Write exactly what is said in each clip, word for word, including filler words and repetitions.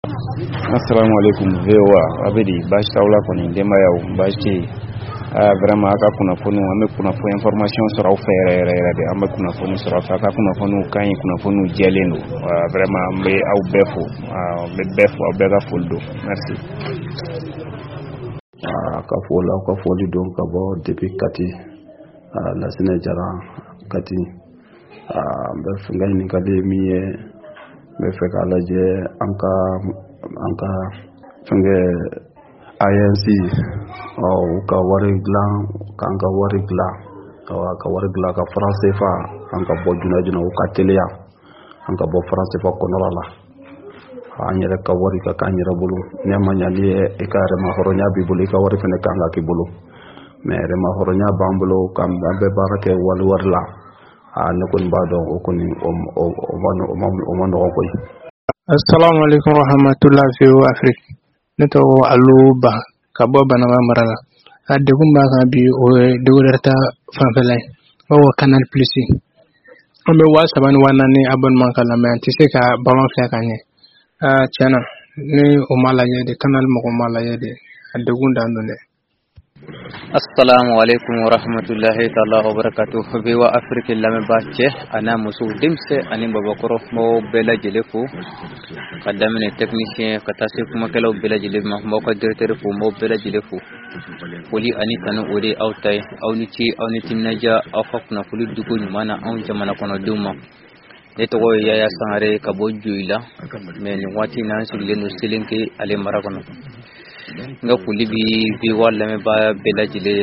Assalamu alaikum V O A abedi bashi taula koni ndema yau bashi ah vraiment aka kuna fonu ame kuna fo information sura fere rere de ame kuna fonu sura aka kuna fonu kan kuna fonu jeleno vraiment me au befo me befo au bega foldo merci aka fola aka foli don ka bo depuis kati la Sénégal kati be funga ni kade miye be fe kala je anka anka funge I N C o ka wari glan kanga wari glan ka wari glan ka français fa anka bo juna juna o ka telia anka bo français fa konola anyere ka wari ka kanyere bulu nema nyali e kare ma horonya bi bulu ka wari fene kanga ki bulu mere ma horonya bambulo kam be barake wal warla a ne kun ba do o kun o o o o mo no ko assalamu alaikum rahmatullahi wa afrique neto aluba ka bo banama marala adde gumba ka bi o de gorta fanfele o canal plus o me wa saban wanani abonnement kala me antise ka balon fa kanye ah tiana ni o malaye de canal mo malaye de adde gunda ndone. Assalamu alaikum wa rahmatullahi ta'ala wa barakatuh. Biwa Afrique lame bache ana musu dimse ani babakoro mo bela jelefu kadamne technicien katase kuma kala bela jelef ma mo ko directeur fu mo bela jelefu poli ani tanu ode awtay awniti awniti naja afakna poli dugo mana on jamana kono duma eto go yaya sangare kabo juila men wati nan sille no silinki ale marakono nga kuli bi bi wala me ba bela jile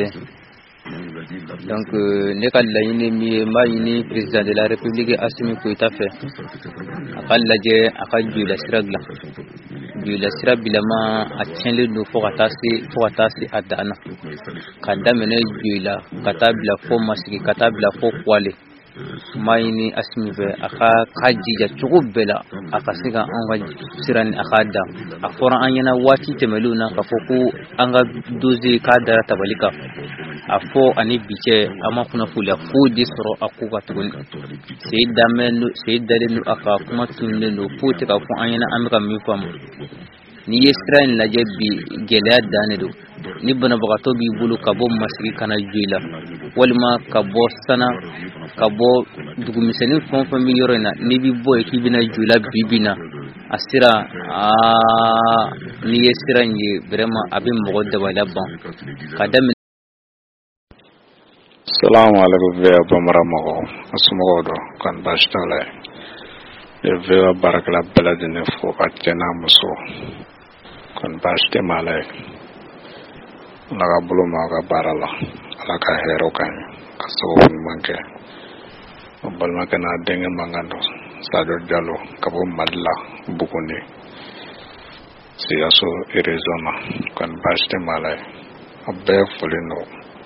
donc ne kala yini mi ma yini président de la république Assimi Goïta fait akalla je akaju la siragla du la sirabila ma a tienle no fo katasi fo katasi adana kada mene juila katabila fo masiki katabila fo kwale mayini Assimi be aka kaji ja chugubela akasiga anga sirani akada afora anyana wati temeluna kafoku anga dozi kada tabalika afo ani biche ama kuna fula fu disro akuga tugun seyda menu seyda lenu aka kuma tunne no puti ka fu anyana amika mifam ni yesran la jebbi gelad danedo ni bana bagato bi bulu kabo masri kana juila walma kabo sana kabo dugu miseni fon fon mi yorena ni bi boy ki bina juila bibina asira a ni yesran ye vraiment abin mo de wala ban kadam. Assalamu alaikum ve abamara mago asmo do kan bashtale e ve barakala beladine fo atena muso kan bashte malay laga bulu maga barala alaka hero kan kaso manke bal makana denga mangando sado jalo kabo madla bukuni siyaso irezona kan bashte malay abbe fulino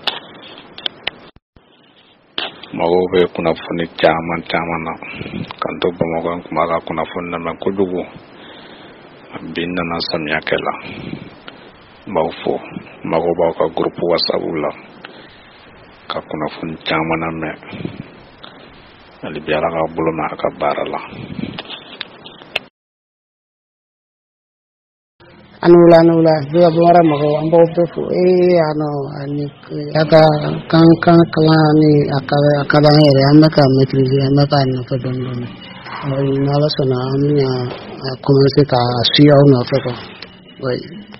mago be kuna funi chaman chamana kanto bamago kumaga kuna funna na kudugo binna na samya kala mawfo mago ba ka groupe whatsapp la ka kuna fun chamana me ali biara ga buluna ka barala anula anula dia bora mago ambo befu eh ano ani aka kan kan kala ni aka aka da here amaka matrizi amaka no ko don don nala sona amnya commencer ka siya no ko